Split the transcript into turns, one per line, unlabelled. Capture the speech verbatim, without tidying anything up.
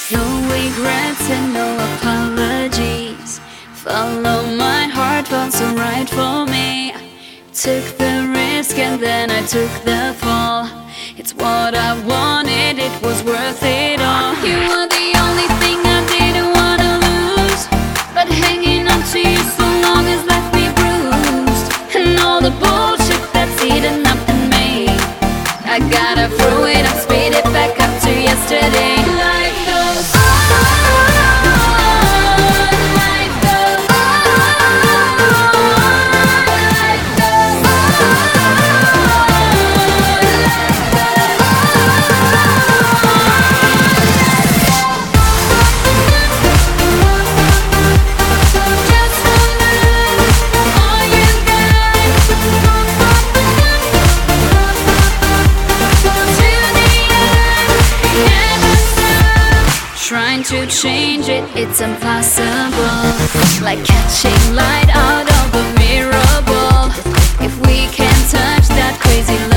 No regrets and no apologies. Follow my heart, felt so right for me. Took the risk and then I took the fall. It's what I wanted, it was worth it all. You were the only thing I didn't wanna lose, but hanging on to you so long has left me bruised. And all the bullshit that's eaten up in me, I gotta throw it up, speed it back up to yesterday. Life goes on, life goes on, life goes trying to change it, it's impossible. Like catching light out of a mirror ball. If we can't touch that crazy love,